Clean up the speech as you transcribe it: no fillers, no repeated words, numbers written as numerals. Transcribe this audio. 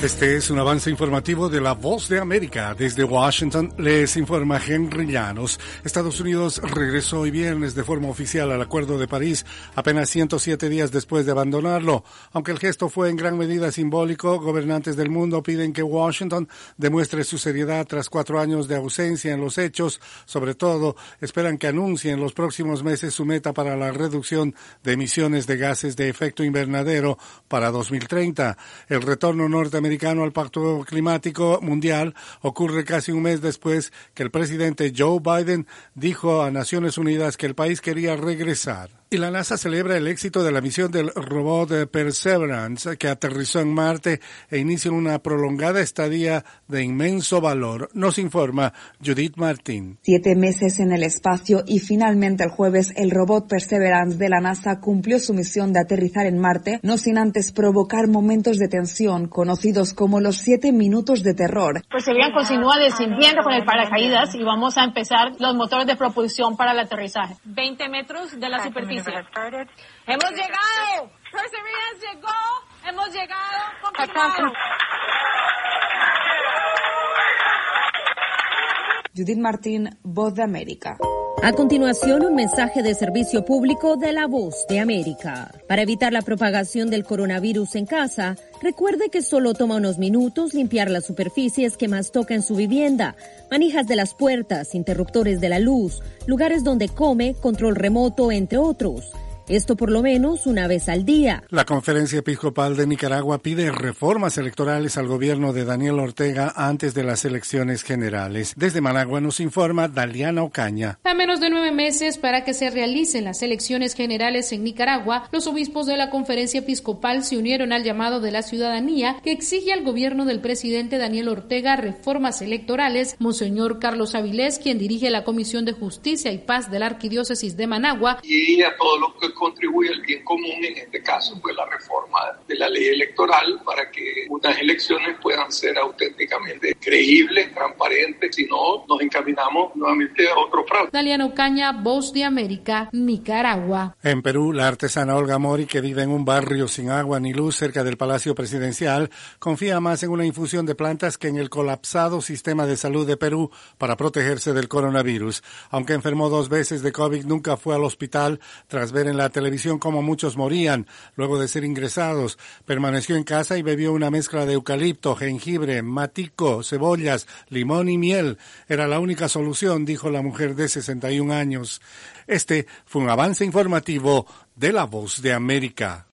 Este es un avance informativo de La Voz de América. Desde Washington les informa Henry Llanos. Estados Unidos regresó hoy viernes de forma oficial al Acuerdo de París, apenas 107 días después de abandonarlo. Aunque el gesto fue en gran medida simbólico, gobernantes del mundo piden que Washington demuestre su seriedad tras 4 años de ausencia en los hechos. Sobre todo, esperan que anuncie en los próximos meses su meta para la reducción de emisiones de gases de efecto invernadero para 2030. El retorno norteamericano al Pacto Climático Mundial ocurre casi un mes después que el presidente Joe Biden dijo a Naciones Unidas que el país quería regresar. Y la NASA celebra el éxito de la misión del robot Perseverance, que aterrizó en Marte e inicia una prolongada estadía de inmenso valor. Nos informa Judith Martín. 7 meses en el espacio y finalmente el jueves el robot Perseverance de la NASA cumplió su misión de aterrizar en Marte, no sin antes provocar momentos de tensión, conocidos como los 7 minutos de terror. Perseverance continúa descendiendo con el paracaídas y vamos a empezar los motores de propulsión para el aterrizaje. 20 metros de la superficie. ¡Hemos llegado! ¡Perseverance llegó! ¡Hemos llegado! ¡Confirmado! Judith Martín, Voz de América. A continuación, un mensaje de servicio público de La Voz de América. Para evitar la propagación del coronavirus en casa, recuerde que solo toma unos minutos limpiar las superficies que más toca en su vivienda, manijas de las puertas, interruptores de la luz, lugares donde come, control remoto, entre otros. Esto por lo menos una vez al día. La Conferencia Episcopal de Nicaragua pide reformas electorales al gobierno de Daniel Ortega antes de las elecciones generales. Desde Managua nos informa Daliana Ocaña. A menos de 9 meses para que se realicen las elecciones generales en Nicaragua, los obispos de la Conferencia Episcopal se unieron al llamado de la ciudadanía que exige al gobierno del presidente Daniel Ortega reformas electorales. Monseñor Carlos Avilés, quien dirige la Comisión de Justicia y Paz de la Arquidiócesis de Managua, y a todo lo que contribuye al bien común, en este caso pues la reforma de la ley electoral para que unas elecciones puedan ser auténticamente creíbles, transparentes, si no nos encaminamos nuevamente a otro fraude. Daliana Ocaña, Voz de América, Nicaragua. En Perú, la artesana Olga Mori, que vive en un barrio sin agua ni luz cerca del Palacio Presidencial, confía más en una infusión de plantas que en el colapsado sistema de salud de Perú para protegerse del coronavirus. Aunque enfermó 2 veces de COVID, nunca fue al hospital tras ver en la televisión cómo muchos morían luego de ser ingresados. Permaneció en casa y bebió una mezcla de eucalipto, jengibre, matico, cebollas, limón y miel. Era la única solución, dijo la mujer de 61 años. Este fue un avance informativo de La Voz de América.